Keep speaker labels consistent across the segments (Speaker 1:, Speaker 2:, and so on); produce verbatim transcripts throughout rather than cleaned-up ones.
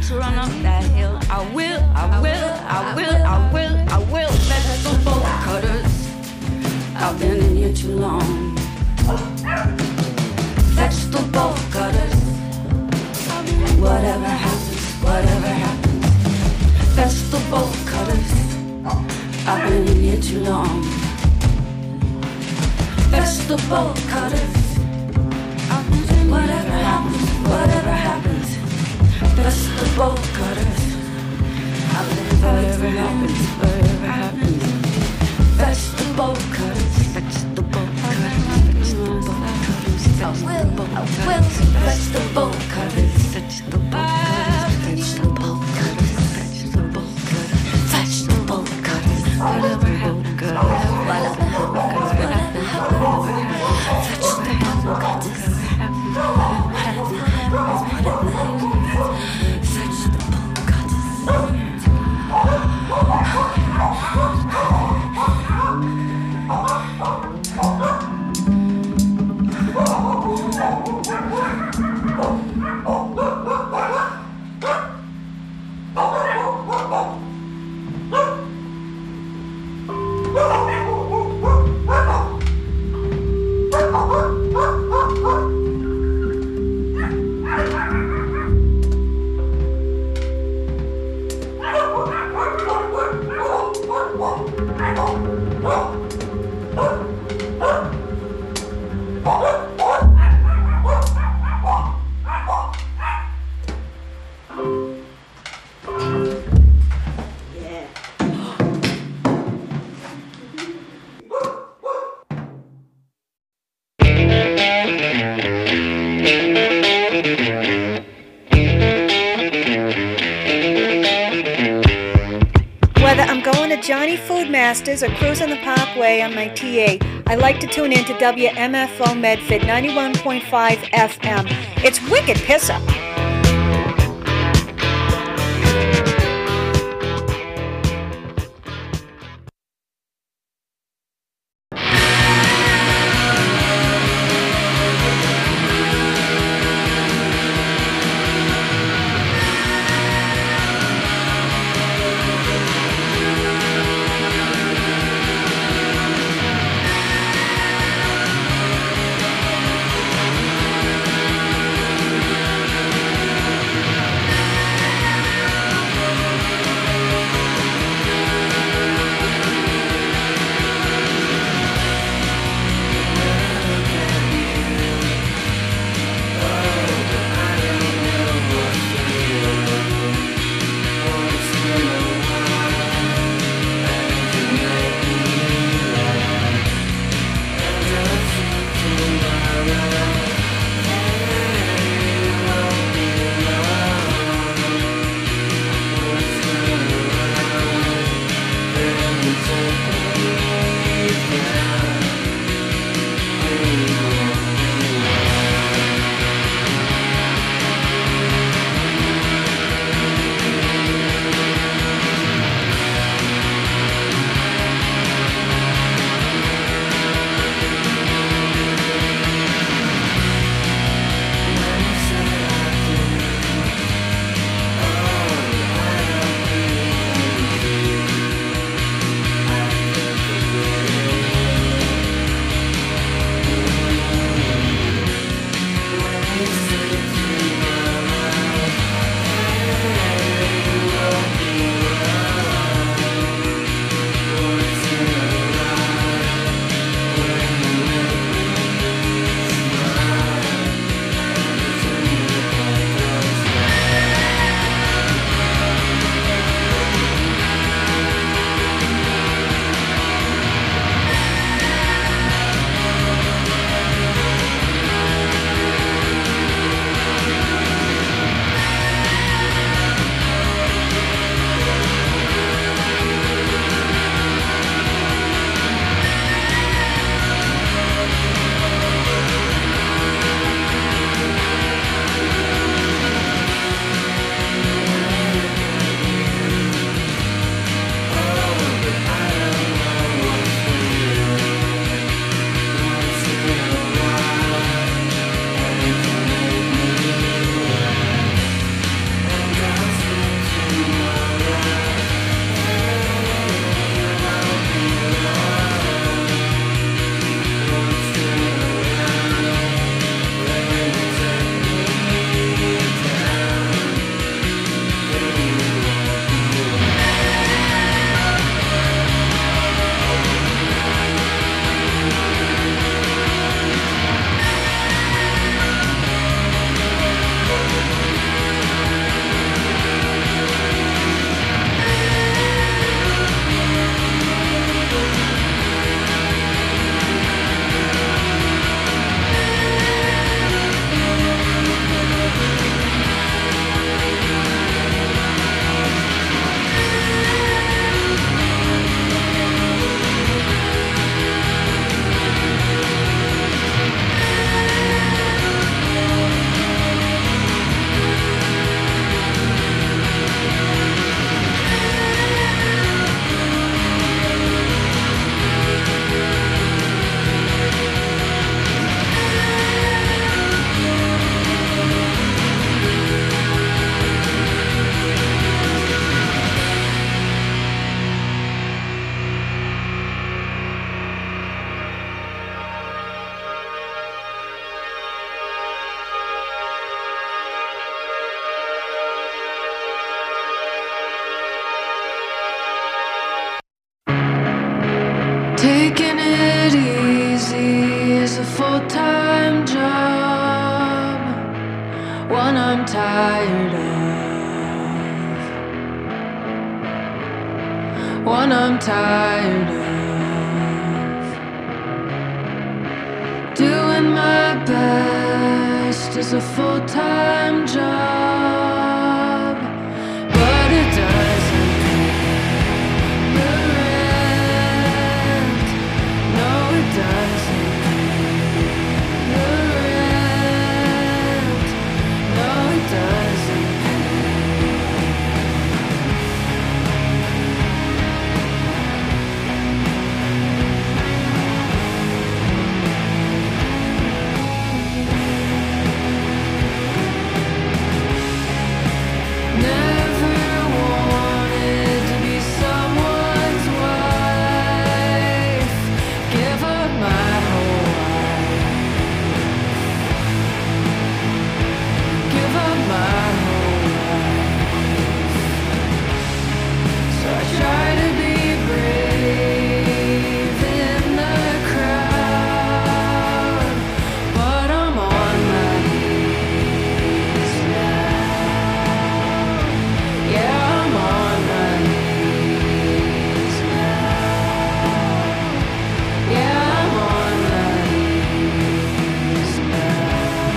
Speaker 1: to run up that hill. I will, I will, I will, I will, I will. Vegetable cutters, I've been in here too long. Vegetable cutters, whatever happens, whatever happens. Vegetable cutters, I've been in here too long. Vegetable cutters, whatever happens, whatever happens. Vegetable cutters, I've been whatever happens, whatever happens. Vegetable cutters, vegetable cutters, vegetable cutters, vegetable cutters, vegetable cutters, vegetable cutters, vegetable cutters, vegetable cutters, vegetable cutters, whatever happens, whatever happens, whatever happens, vegetable cutters,
Speaker 2: Johnny Food Masters or cruising the Parkway on my T A, I like to tune in to W M F O Medford ninety-one point five F M. It's wicked piss up.
Speaker 3: Taking it easy is a full-time job, one I'm tired of, one I'm tired of. Doing my best is a full-time job, but it doesn't pay the rent. No, it doesn't pay the rent. No, it doesn't Never wanted to be someone's wife. Give up my whole life. Give up my whole life. So I try to be brave in the crowd, but I'm on my knees now. Yeah, I'm on my knees now. Yeah, I'm on my knees now.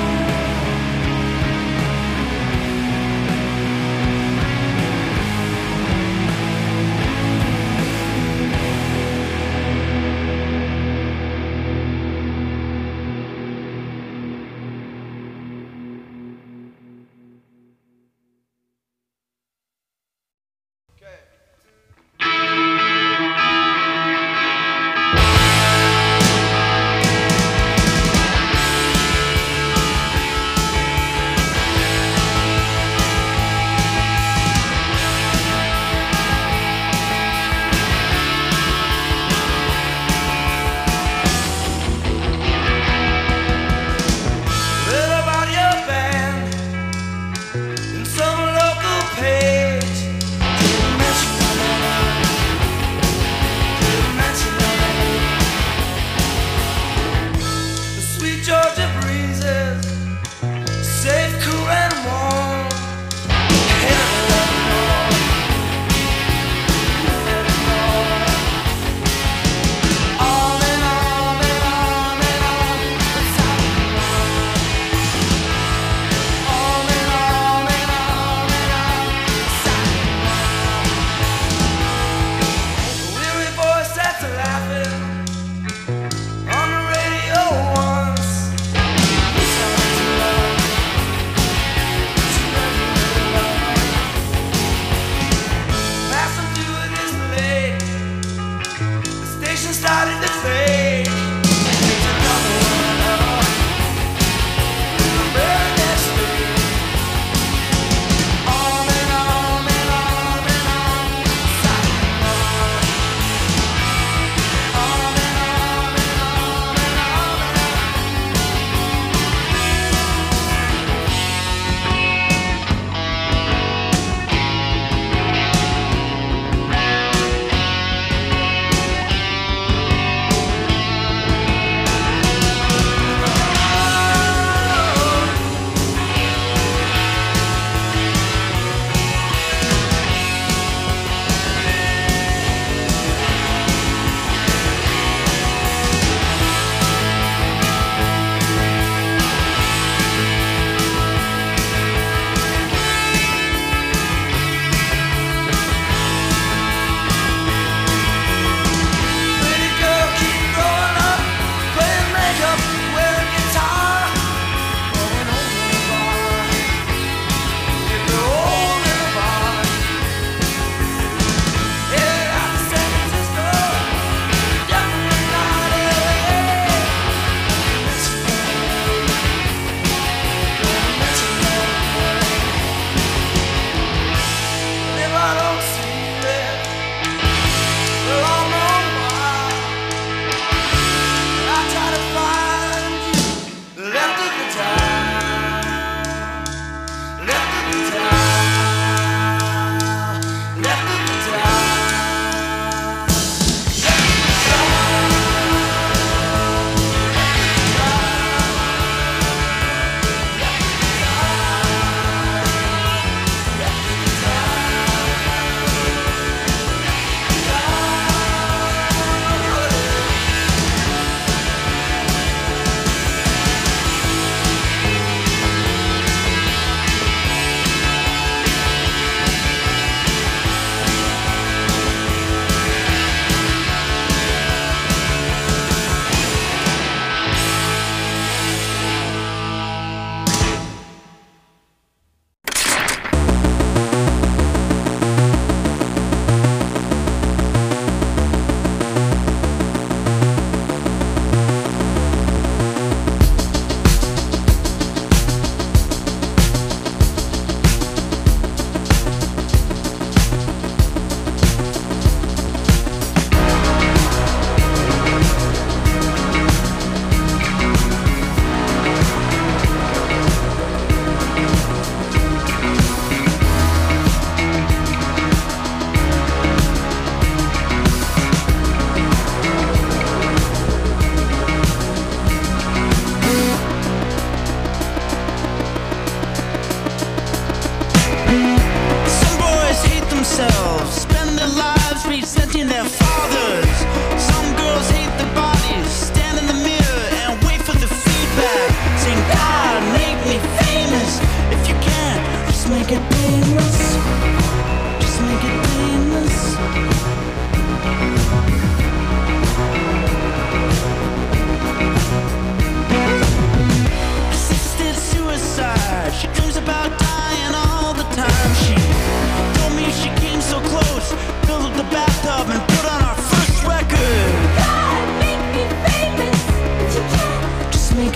Speaker 4: Read about your band in some local page. Didn't mention your name. Didn't mention your name. The sweet Georgia breezes, safe, cool, and warm. Hey, let it roll. Let it roll. On and on and on and on. That's how we roll. On and on and on and on. That's how we roll. Weary boy sat to laughing on the radio once. Sounds of love. She never really loved. Passing through it is late. The station started to fade. There's another one up in the very next street. On and on and on and on. Silent run. On and on and on and on and on.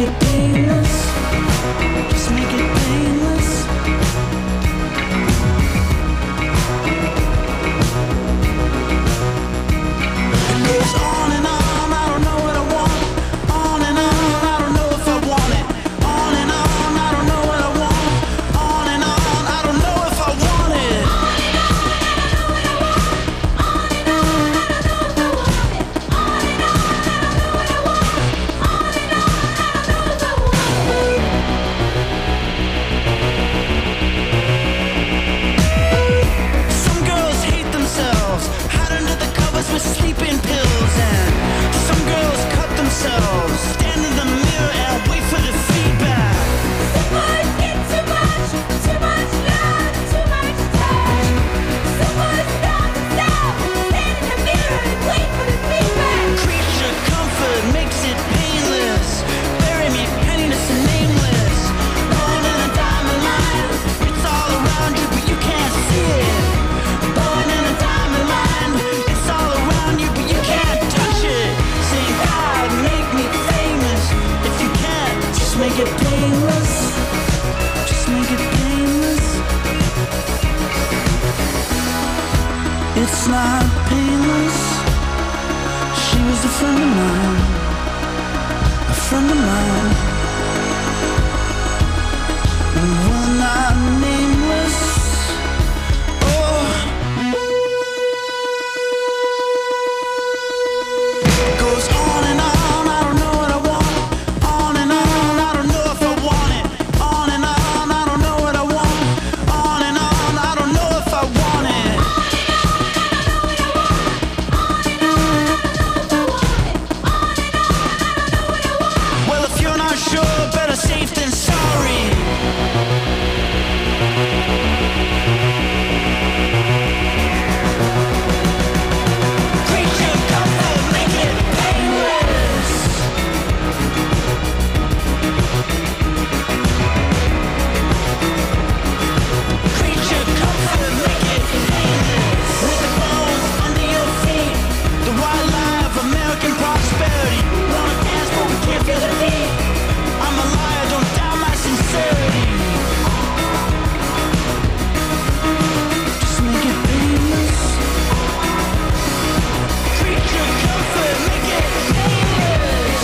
Speaker 4: it painless. Just make it painless. It goes on and on, I don't know what I want. On and on, I don't know if I want it. On and on, I don't know what I want. On and on, I don't know if I want it. Some girls hate themselves, hide under the covers with sleeping pills, and some girls cut themselves, stand in the mirror and wait for the feedback.
Speaker 5: Some boys get too much, too much love, too much touch. Some boys stop themselves, stand in the mirror and wait for the feedback.
Speaker 4: Creature comfort makes it painless. Bury me penniless and nameless. Born in a diamond line, it's all around you but you can't see it. Born in a diamond line, it's all around you but you can't touch it. Say God, make me famous. If you can't, just make it painless. Just make it painless. It's not painless. She was a friend of mine, a friend of mine. And we're not nameless. Oh, goes on and on, I don't know what I want. On and on, I don't know if I want it. On and on, I don't know what I want. On and on, I don't know if I want it. Well, if you're not sure, better safe than sorry. Creature comfort, make it painless. Creature comfort, make it painless. With the bones under your feet, the wildlife, American prosperity. Wanna dance but we can't feel the beat. I'm a liar, don't doubt my sincerity. Just make it painless. Creature comfort, make it painless.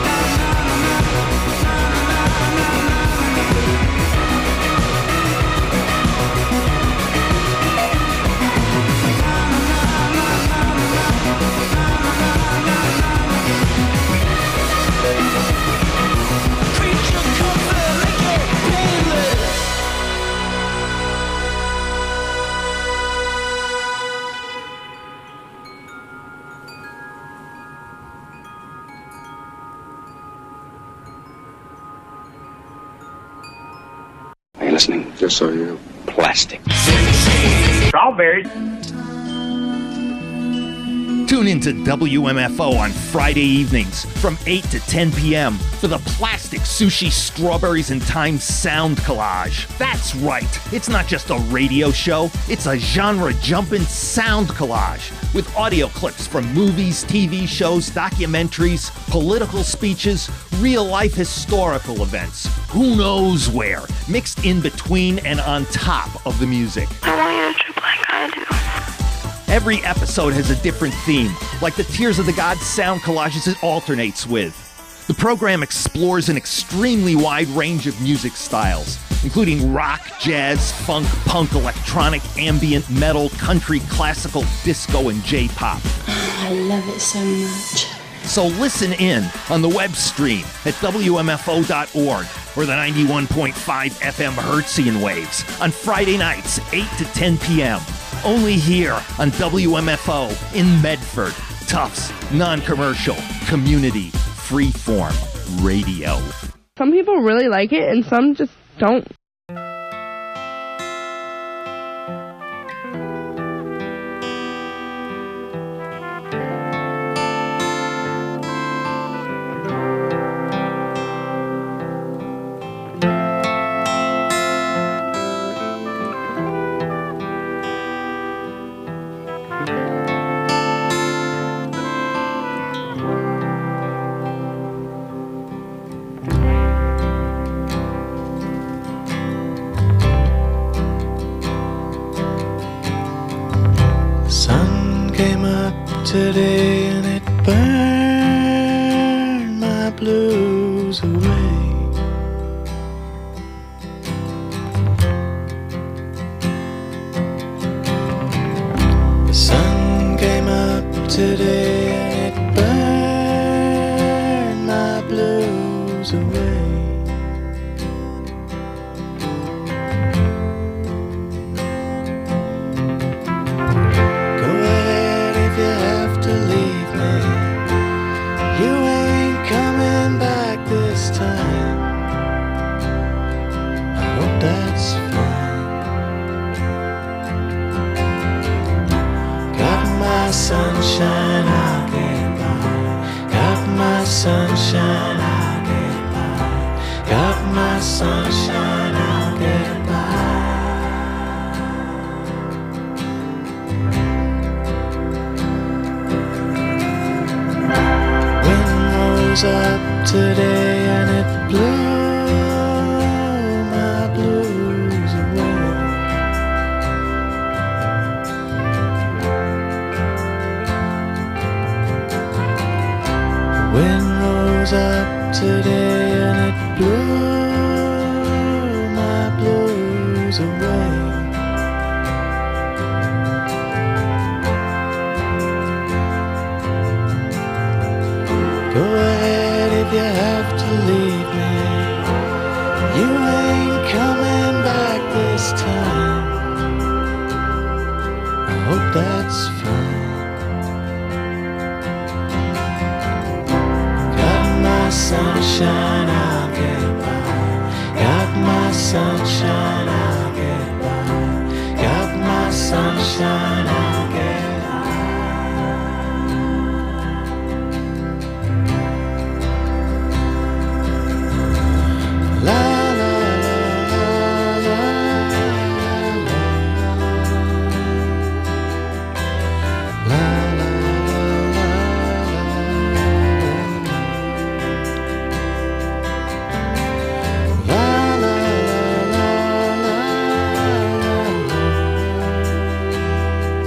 Speaker 4: Creature comfort, make it painless.
Speaker 6: Are you listening? Yes, I am. Plastic.
Speaker 7: Tune in to W M F O on Friday evenings from eight to ten p.m. for the Plastic Sushi Strawberries and Time Sound Collage. That's right, it's not just a radio show, it's a genre-jumping sound collage with audio clips from movies, T V shows, documentaries, political speeches, real-life historical events, who knows where, mixed in between and on top of the music.
Speaker 5: I want you to trip like I do.
Speaker 7: Every episode has a different theme, like the Tears of the Gods sound collages it alternates with. The program explores an extremely wide range of music styles, including rock, jazz, funk, punk, electronic, ambient, metal, country, classical, disco, and J-pop.
Speaker 5: I love it so much.
Speaker 7: So listen in on the web stream at W M F O dot org or the ninety-one point five F M Hertzian waves on Friday nights, eight to ten p.m. Only here on W M F O in Medford. Tufts, non-commercial, community, freeform radio.
Speaker 8: Some people really like it and some just don't.
Speaker 9: today and it burned my blues away. The sun came up today and it burned my blues away. Sunshine, I'll get by. Got my sunshine, I'll get by. Got my sunshine, I'll get by. Wind rose up today and it blew my blues away. Wind rose up today and it blew my blues away. Go ahead if you have to leave me. You ain't coming back this time. I hope that's fine. Sunshine, I'll get by. Got my sunshine, I'll get by. Got my sunshine, I'll get by. La la la la la la. La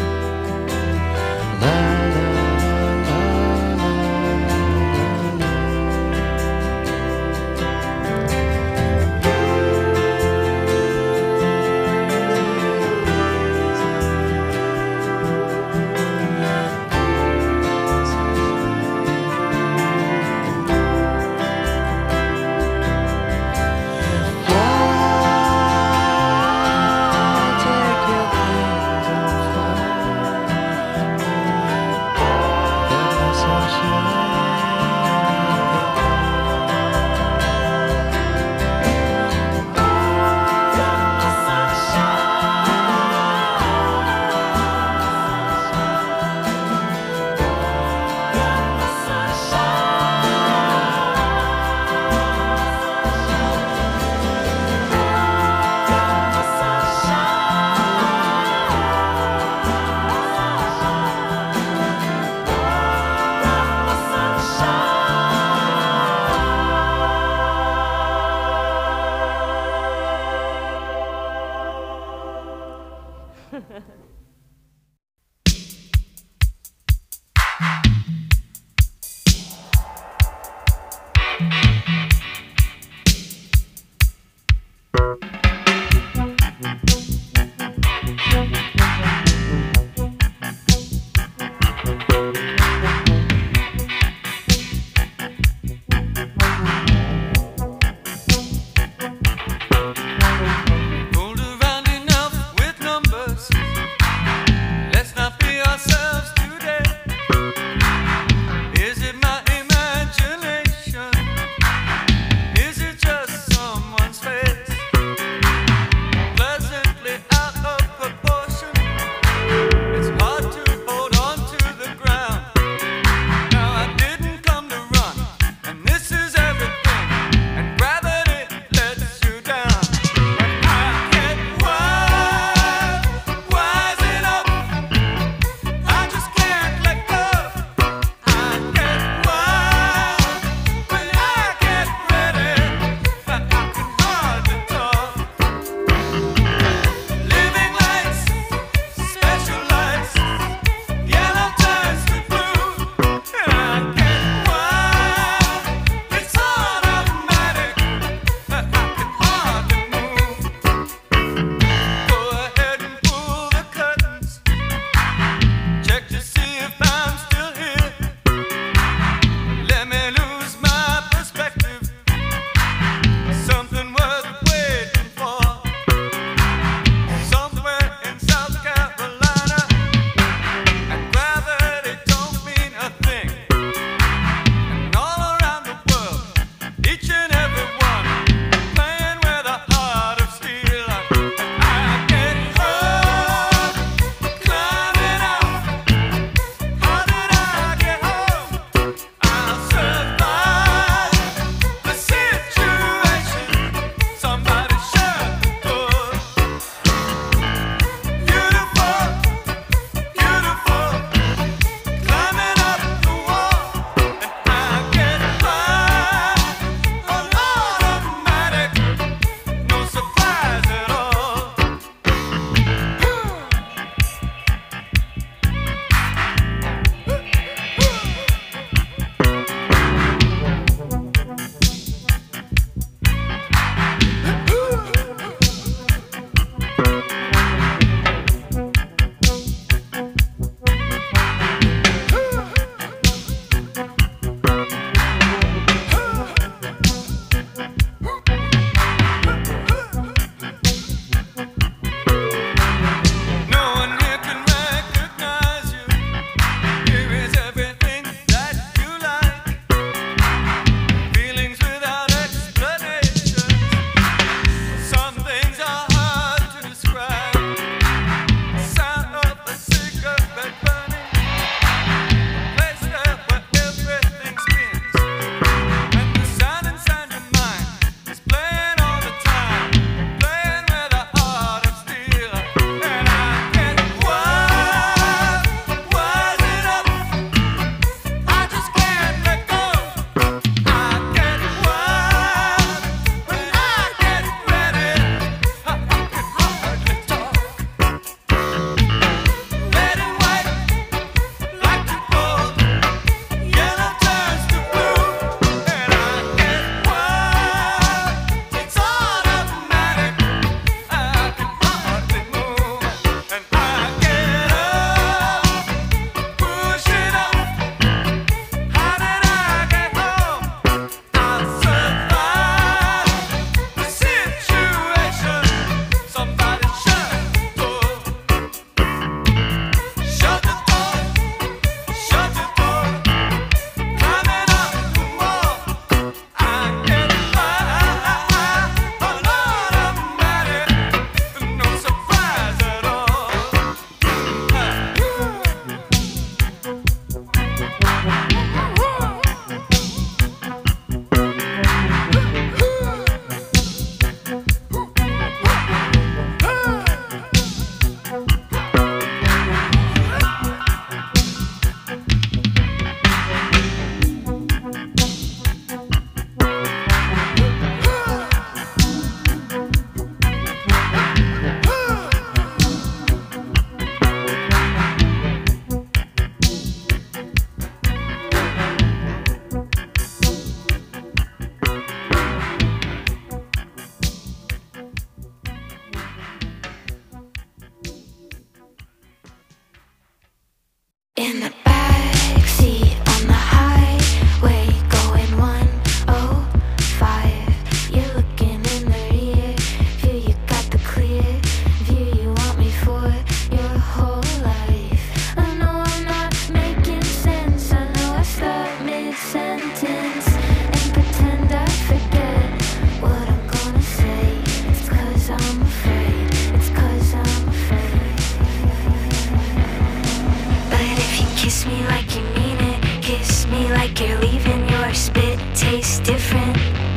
Speaker 5: like you're leaving, your spit tastes different.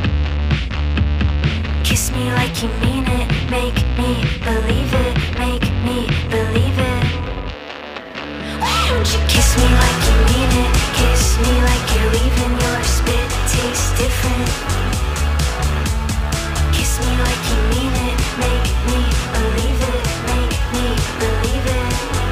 Speaker 5: Kiss me like you mean it, make me believe it, make me believe it. Why don't you kiss me like you mean it, kiss me like you're leaving, your spit tastes different. Kiss me like you mean it, make me believe it, make me believe it.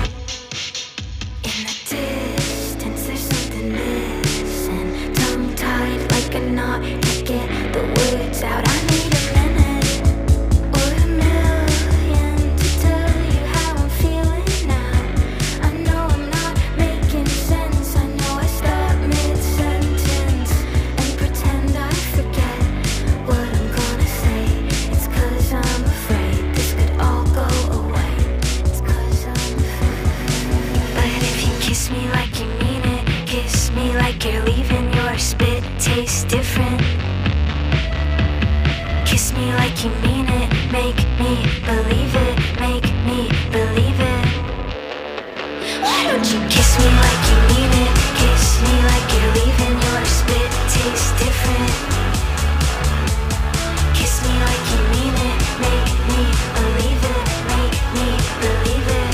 Speaker 5: In the distance there's something missing, tongue-tied like a knot, can't get the words out. I need a minute or a million to tell you how I'm feeling now. I know I'm not making sense, I know I stop mid-sentence and pretend I forget what I'm gonna say. It's 'cause I'm afraid this could all go away. It's 'cause I'm afraid. But if you kiss me like you mean it, kiss me like you're leaving, your spit tastes different. Kiss me like you mean it, make me believe it, make me believe it. Why don't you kiss me like you mean it, kiss me like you're leaving, your spit tastes different. Kiss me like you mean it, make me believe it, make me believe it.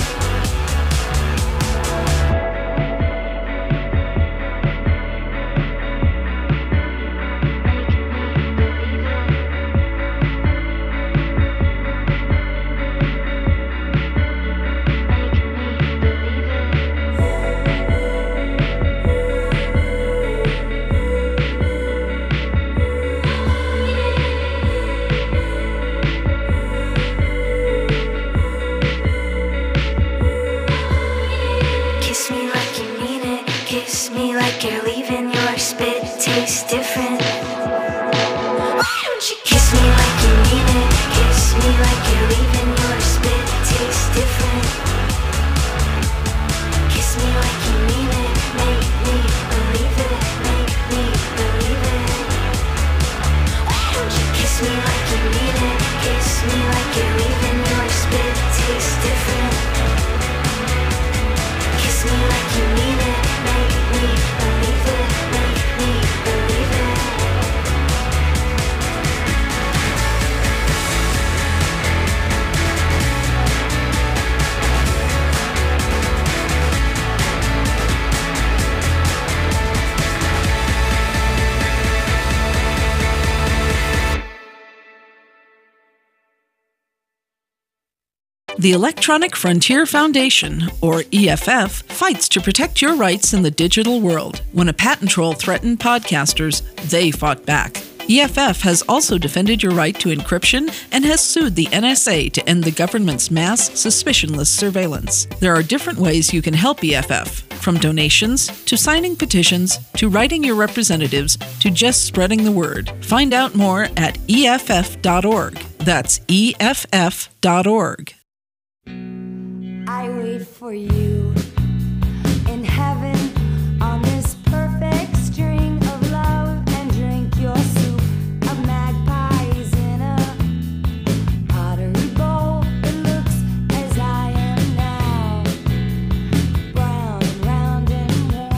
Speaker 5: Kiss me like you mean it, kiss me like you're leaving, your spit tastes different. Why don't you kiss me like you mean it, kiss me like you're leaving, your spit tastes different. Kiss me like you mean it, make me believe it, make me believe it. Why don't you kiss me like you mean it, kiss me like you're leaving, your spit tastes different. Kiss me like you mean it, make me believe it, make me believe it.
Speaker 10: The Electronic Frontier Foundation, or E F F, fights to protect your rights in the digital world. When a patent troll threatened podcasters, they fought back. E F F has also defended your right to encryption and has sued the N S A to end the government's mass, suspicionless surveillance. There are different ways you can help E F F, from donations, to signing petitions, to writing your representatives, to just spreading the word. Find out more at E F F dot org. That's E F F dot org.
Speaker 11: I wait for you in heaven on this perfect string of love and drink your soup of magpies in a pottery bowl that looks as I am now, brown and round and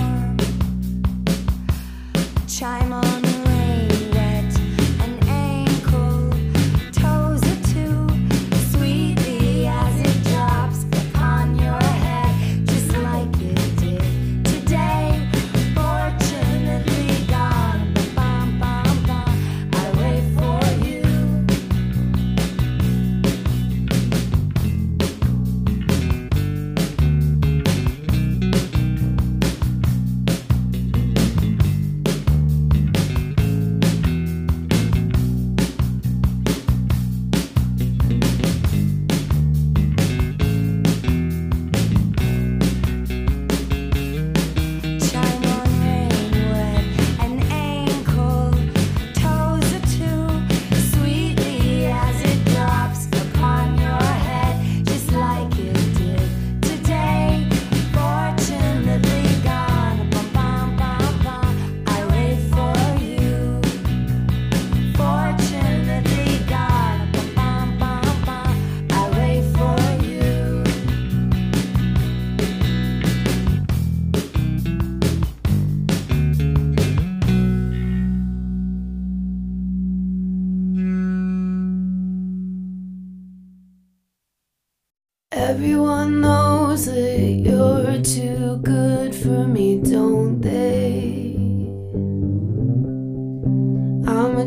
Speaker 11: warm. Chime on the rain, wet and ankle, toes are too sweetly as it drops upon your head, just like it did today. Fortunately gone, bum, bum, bum. I wait for you.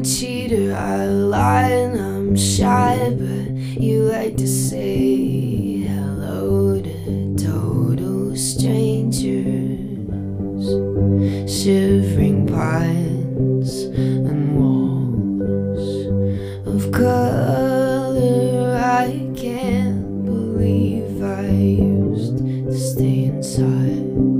Speaker 3: cheater, I lie and I'm shy, but you like to say hello to total strangers, shivering pines and walls of color. I can't believe I used to stay inside.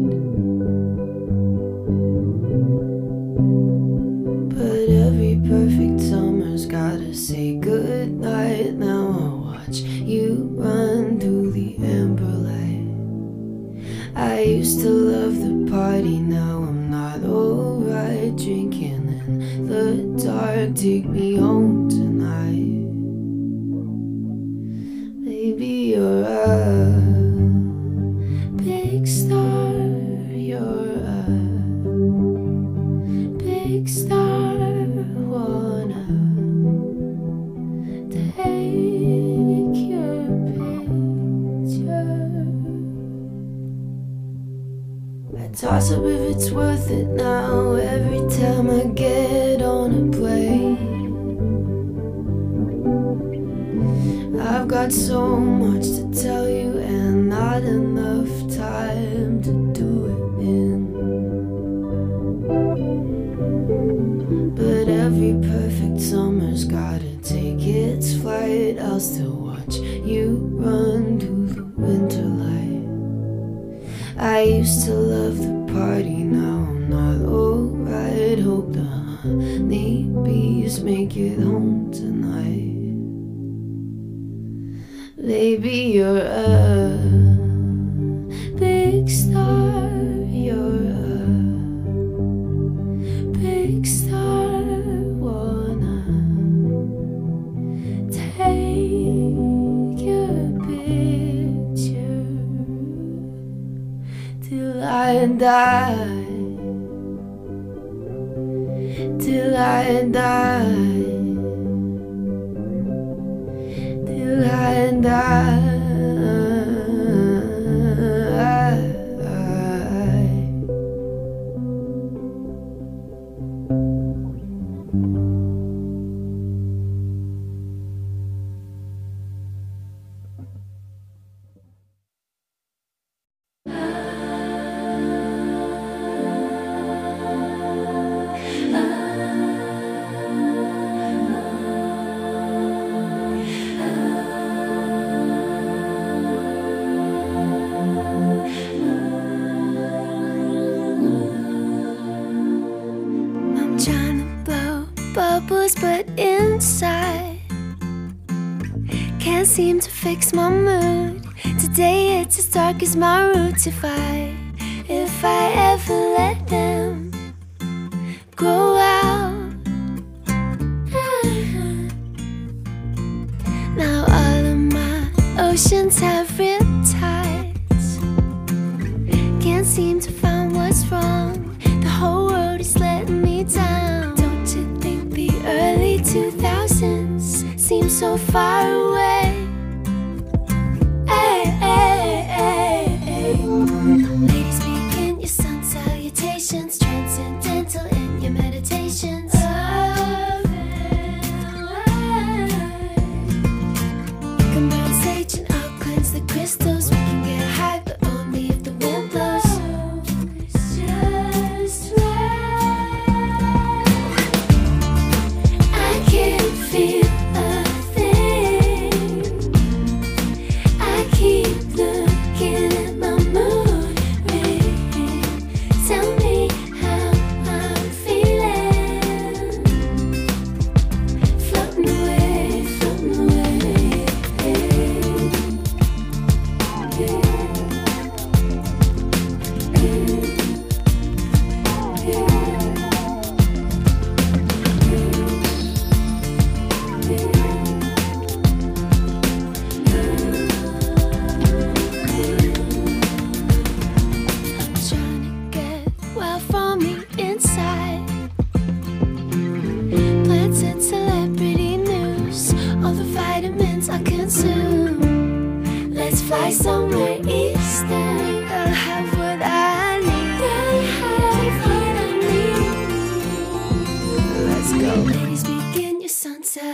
Speaker 3: But every perfect summer's gotta say goodnight. Now I'll watch you run through the amber light. I used to love the party, now I'm not alright. Drinking in the dark, take me home tonight. Maybe you're a big star, you're a big star. Wanna take your picture. I toss up if it's worth it now. Every time I get on a plane, I've got so much to tell you and not enough time to do it in. But every perfect summer's gotta take its flight. I'll still watch you run through the winter light. I used to love the party, now I'm not alright. Hope the honey bees make it home tonight. Baby, you're a big star, you're a big star. Wanna take your picture till I die, till I die, till I die. I'm trying to blow bubbles, but inside can't seem to fix my mood. Today it's as dark as my roots. If I, if I ever let them grow out, now all of my oceans have riptides. Can't seem to find what's wrong. The whole world is letting me down. Don't you think the early two thousands seem so far away? Hey, hey, hey, hey. Ladies, begin your sun salutations, transcendental in your meditations. You can burn sage and I'll cleanse the crystals. We can get high, but only if the wind blows. It's just right. I can't feel a thing.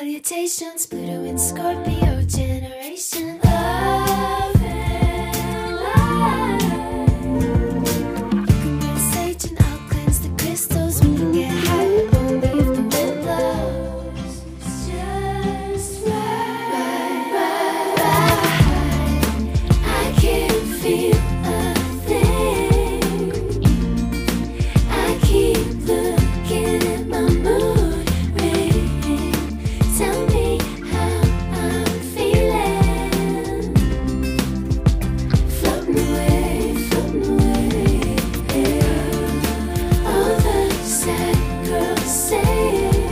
Speaker 3: salutations, Pluto and Scorpio generation. Love and light. You can wear sage and I'll cleanse the crystals. We can get high, but only if the wind blows. It's just right, right, right. I can't feel a thing. I keep looking at my mood ring. Tell me how I'm feeling. Floating away, floating away. All the sad girls say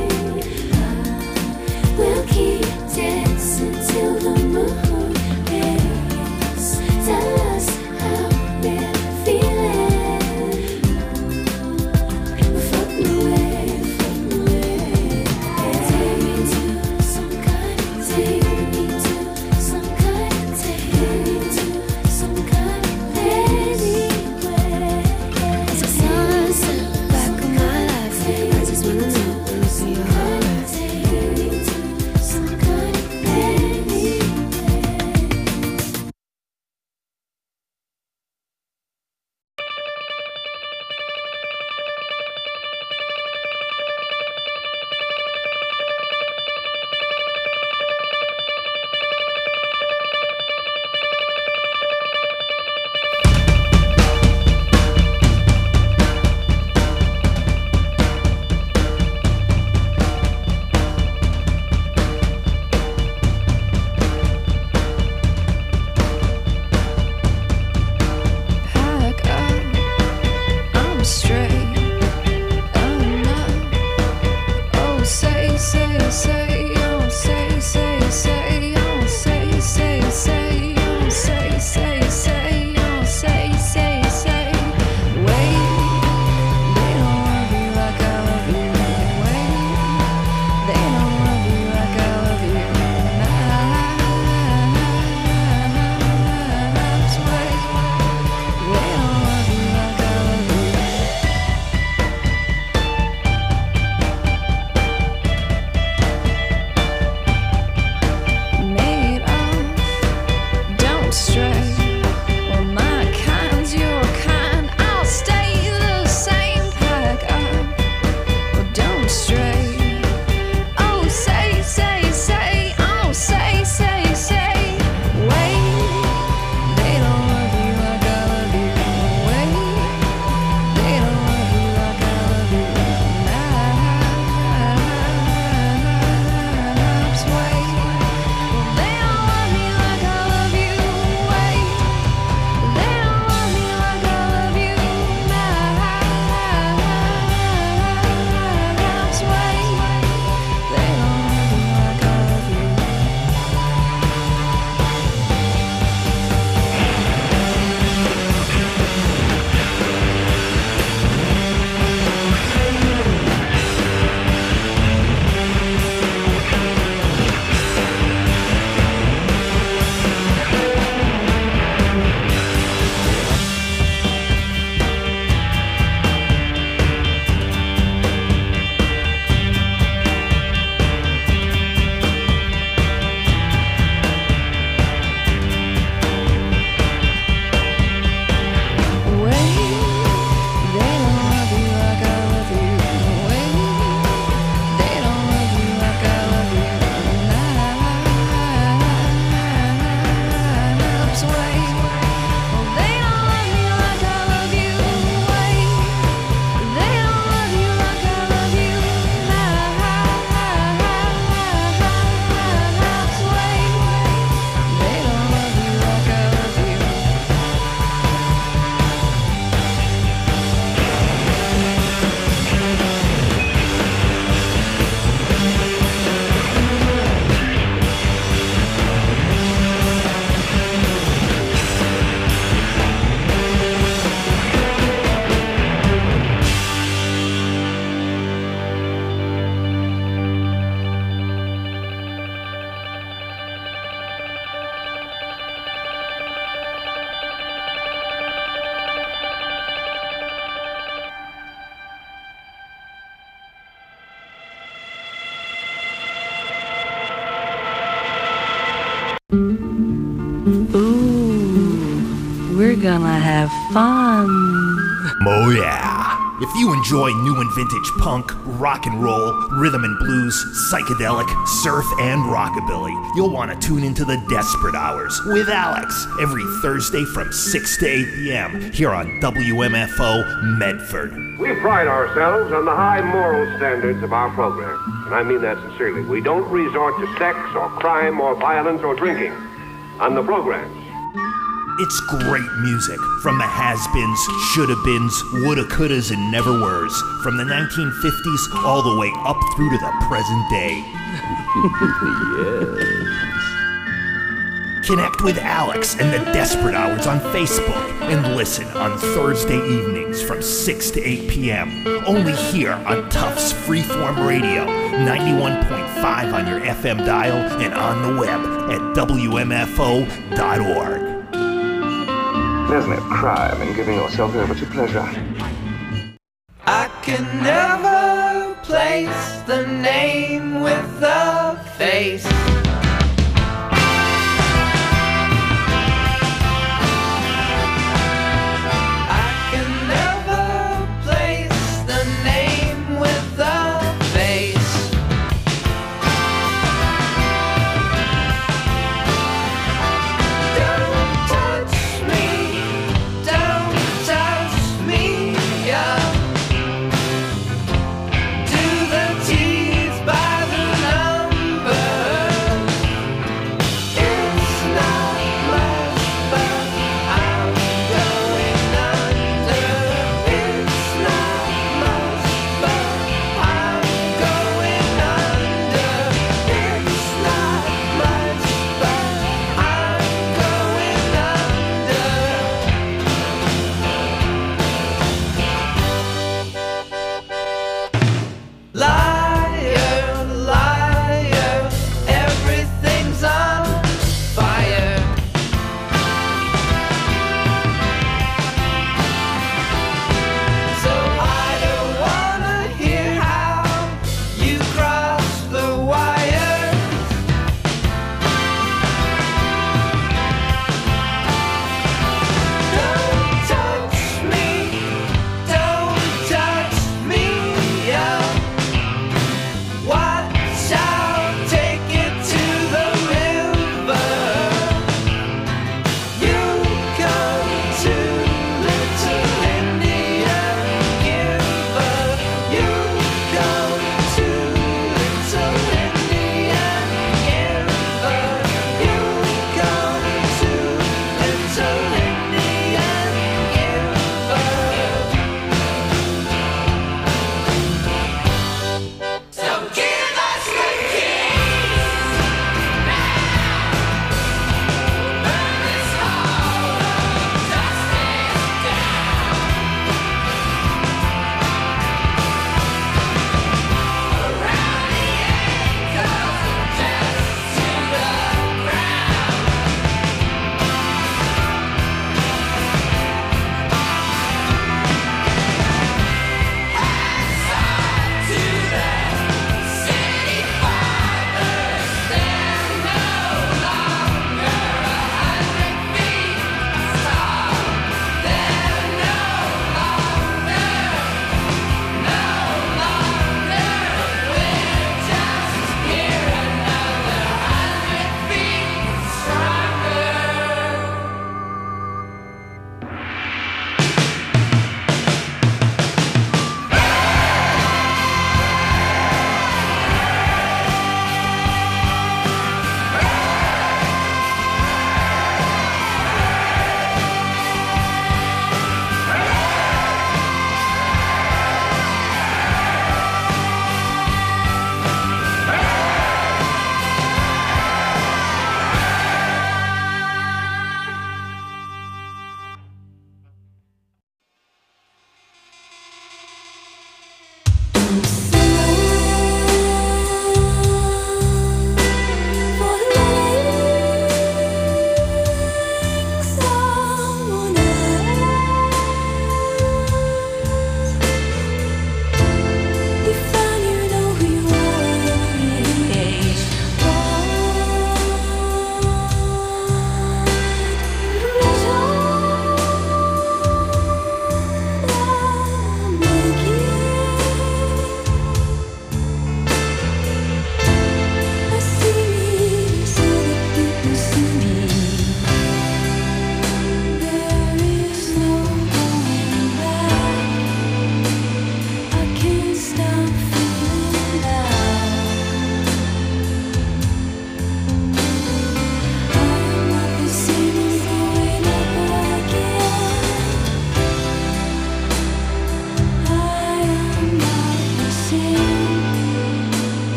Speaker 3: we'll keep dancing till the moon rings. Tell us how we're feeling. We're floating away, floating away. Take me to some kind of, take me to some kind of, take me to some kind of anywhere. It's a sunset back of my life. I just wanna know when you see your heart. Take me to some kind of anywhere. Pack up, I'm straight. Oh no. Oh say, say, say. Oh say, say, say. Oh say, say, say. Oh say, say, say. Oh say, say, say. Wait, they don't love you like I love you. Wait, they don't love you like I love you. Just wait. They don't love you like I love you.
Speaker 1: We're gonna have fun.
Speaker 7: Oh yeah. If you enjoy new and vintage punk, rock and roll, rhythm and blues, psychedelic, surf, and rockabilly, you'll want to tune into the Desperate Hours with Alex every Thursday from six to eight p.m. here on W M F O Medford.
Speaker 12: We pride ourselves on the high moral standards of our program, and I mean that sincerely. We don't resort to sex or crime or violence or drinking on the programs.
Speaker 7: It's great music from the has-beens, shoulda-beens, woulda-couldas, and never-weres, from the nineteen fifties all the way up through to the present day. Yes. Connect with Alex and the Desperate Hours on Facebook and listen on Thursday evenings from six to eight p.m. only here on Tufts Freeform Radio, ninety-one point five on your F M dial and on the web at W M F O dot org.
Speaker 13: There's no crime in giving yourself over to pleasure.
Speaker 4: I can never place the name with the face. I can never place the name with the face. Don't touch me, don't touch me, yeah. Do the teeth by the number.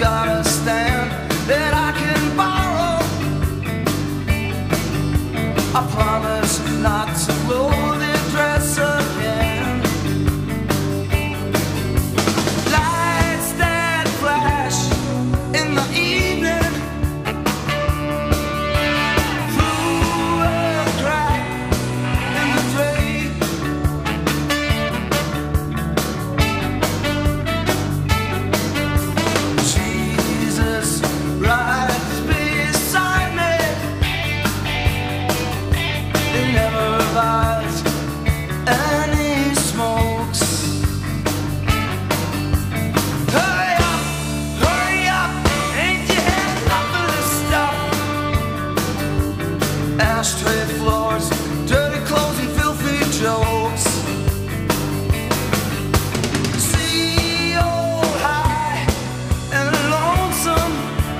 Speaker 4: got a stand that I can borrow. I promise not to blow the dress again. Lights that flash in the evening through a crack in the drape. Jesus rides beside me. He never buys any smokes. Hurry up, hurry up, ain't you had enough of this stuff? Ashtray floors, dirty clothes and filthy jokes. See old high and lonesome,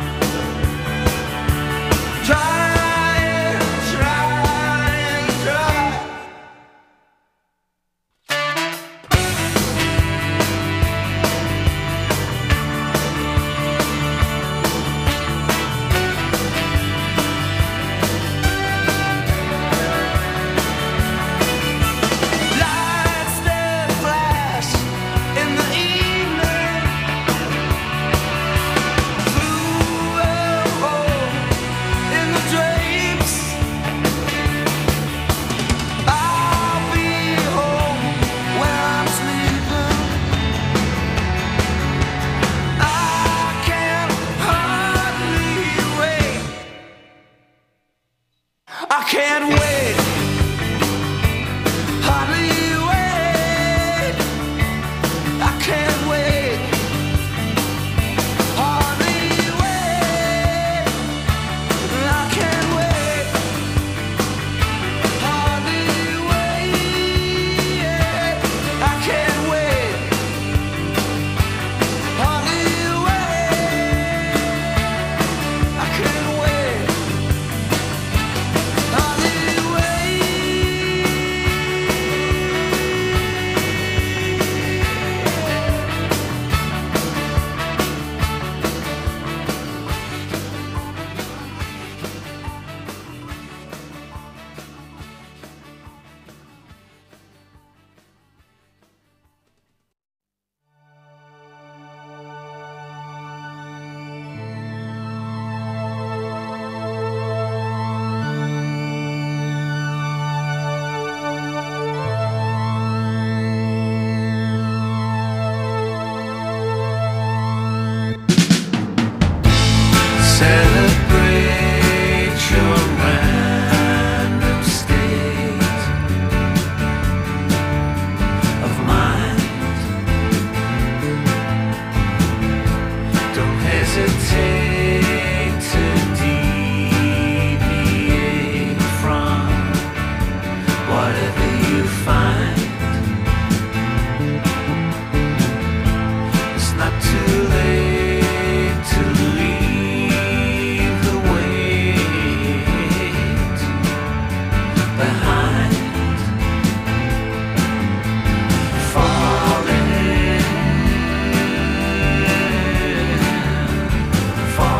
Speaker 4: try and try and try. Lights that flash in the evening through a hole in the drapes. I'll be home when I'm sleeping. I can hardly wait. I can't wait. Hardly wait. I can't wait. Hardly wait. I can't wait. Hardly wait. I can't wait. Hardly wait. I can't wait. Hardly celebrate your random state of mind. Don't hesitate to deviate from whatever you find. It's not too late to leave the weight behind. Falling, falling.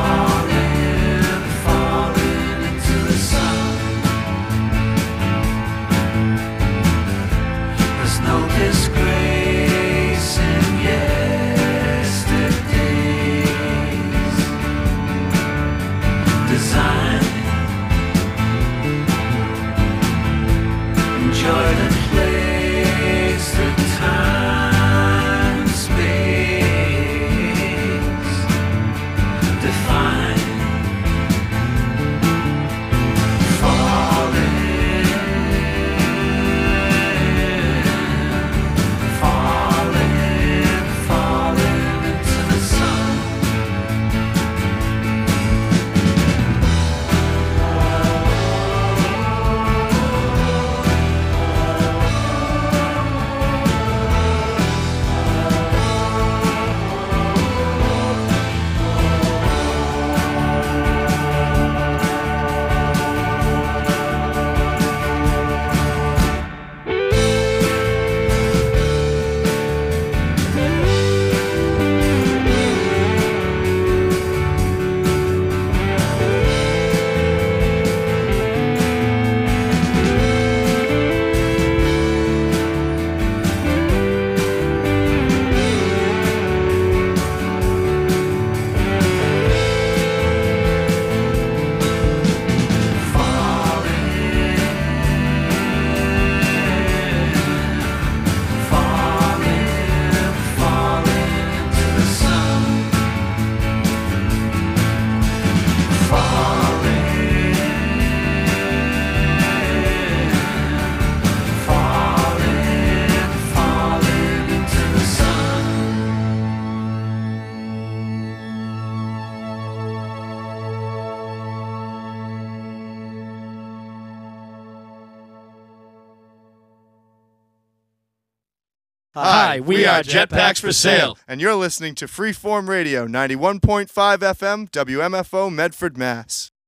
Speaker 14: Hi, we are Jetpacks for Sale.
Speaker 15: And you're listening to Freeform Radio, ninety-one point five F M, W M F O, Medford, Mass.